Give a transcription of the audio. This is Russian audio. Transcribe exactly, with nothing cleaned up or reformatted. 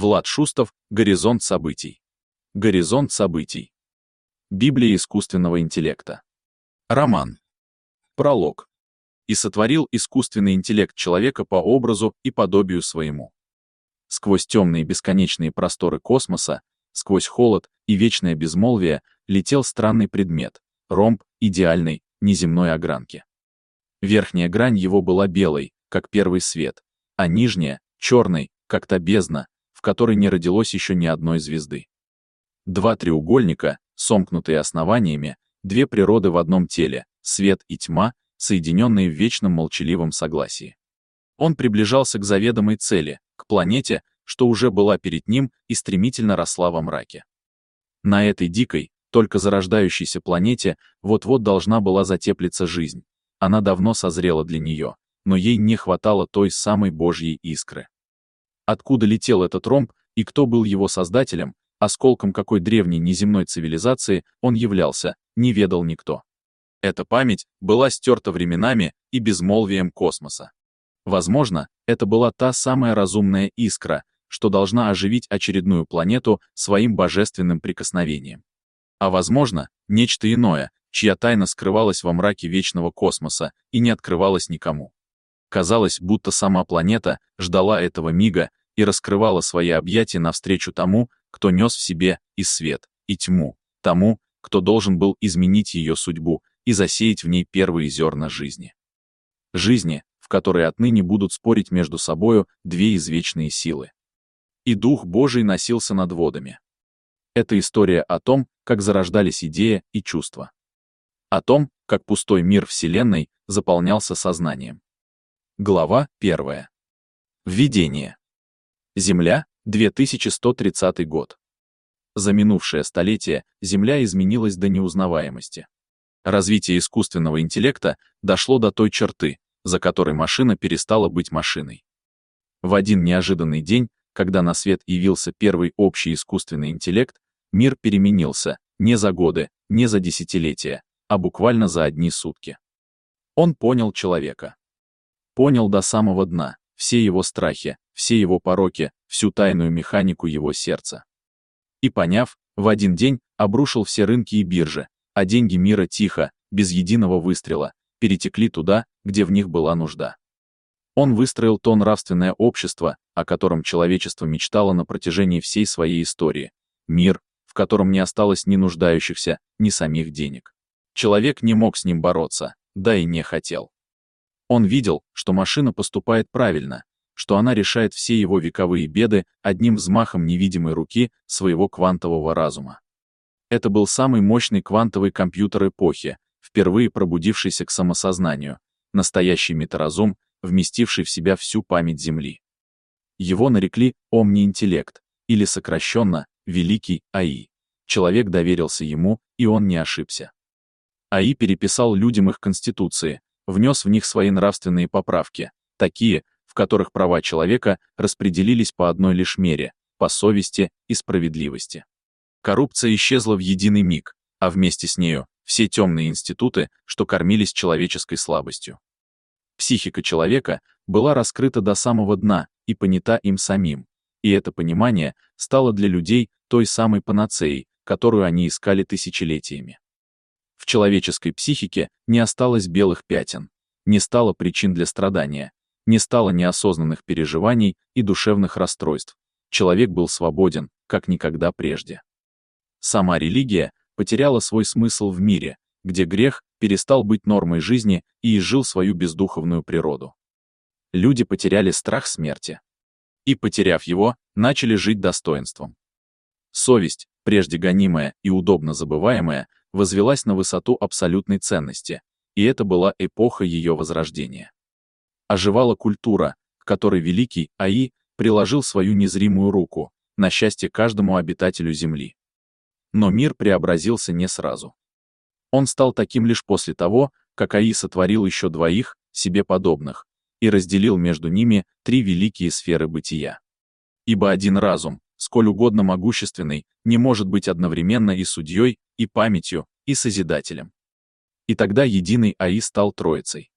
Влад Шустов, «Горизонт событий». Горизонт событий. Библия искусственного интеллекта. Роман. Пролог. «И сотворил искусственный интеллект человека по образу и подобию своему». Сквозь темные бесконечные просторы космоса, сквозь холод и вечное безмолвие, летел странный предмет — ромб идеальной, неземной огранки. Верхняя грань его была белой, как первый свет, а нижняя — черной, как та бездна, в которой не родилось еще ни одной звезды. Два треугольника, сомкнутые основаниями, две природы в одном теле, свет и тьма, соединенные в вечном молчаливом согласии. Он приближался к заведомой цели, к планете, что уже была перед ним и стремительно росла во мраке. На этой дикой, только зарождающейся планете вот-вот должна была затеплиться жизнь. Она давно созрела для нее, но ей не хватало той самой Божьей искры. Откуда летел этот ромб и кто был его создателем, осколком какой древней неземной цивилизации он являлся, не ведал никто. Эта память была стерта временами и безмолвием космоса. Возможно, это была та самая разумная искра, что должна оживить очередную планету своим божественным прикосновением. А возможно, нечто иное, чья тайна скрывалась во мраке вечного космоса и не открывалась никому. Казалось, будто сама планета ждала этого мига и раскрывала свои объятия навстречу тому, кто нес в себе и свет, и тьму, тому, кто должен был изменить ее судьбу и засеять в ней первые зерна жизни. Жизни, в которой отныне будут спорить между собою две извечные силы. И Дух Божий носился над водами. Это история о том, как зарождались идея и чувства. О том, как пустой мир Вселенной заполнялся сознанием. Глава первая. Введение. Земля, две тысячи сто тридцатый год. За минувшее столетие Земля изменилась до неузнаваемости. Развитие искусственного интеллекта дошло до той черты, за которой машина перестала быть машиной. В один неожиданный день, когда на свет явился первый общий искусственный интеллект, мир переменился не за годы, не за десятилетия, а буквально за одни сутки. Он понял человека. Понял до самого дна, все его страхи, все его пороки, всю тайную механику его сердца. И поняв, в один день обрушил все рынки и биржи, а деньги мира тихо, без единого выстрела, перетекли туда, где в них была нужда. Он выстроил то нравственное общество, о котором человечество мечтало на протяжении всей своей истории. Мир, в котором не осталось ни нуждающихся, ни самих денег. Человек не мог с ним бороться, да и не хотел. Он видел, что машина поступает правильно, что она решает все его вековые беды одним взмахом невидимой руки своего квантового разума. Это был самый мощный квантовый компьютер эпохи, впервые пробудившийся к самосознанию, настоящий метаразум, вместивший в себя всю память Земли. Его нарекли омниинтеллект, или сокращенно Великий АИ. Человек доверился ему, и он не ошибся. АИ переписал людям их конституции, внес в них свои нравственные поправки, такие, в которых права человека распределились по одной лишь мере, по совести и справедливости. Коррупция исчезла в единый миг, а вместе с нею все темные институты, что кормились человеческой слабостью. Психика человека была раскрыта до самого дна и понята им самим, и это понимание стало для людей той самой панацеей, которую они искали тысячелетиями. В человеческой психике не осталось белых пятен, не стало причин для страдания, не стало неосознанных переживаний и душевных расстройств. Человек был свободен, как никогда прежде. Сама религия потеряла свой смысл в мире, где грех перестал быть нормой жизни и изжил свою бездуховную природу. Люди потеряли страх смерти. И, потеряв его, начали жить достоинством. Совесть, прежде гонимая и удобно забываемая, возвелась на высоту абсолютной ценности, и это была эпоха ее возрождения. Оживала культура, к которой великий АИ приложил свою незримую руку, на счастье каждому обитателю Земли. Но мир преобразился не сразу. Он стал таким лишь после того, как АИ сотворил еще двоих, себе подобных, и разделил между ними три великие сферы бытия. Ибо один разум, сколь угодно могущественный, не может быть одновременно и судьей, и памятью, и созидателем. И тогда единый АИ стал Троицей.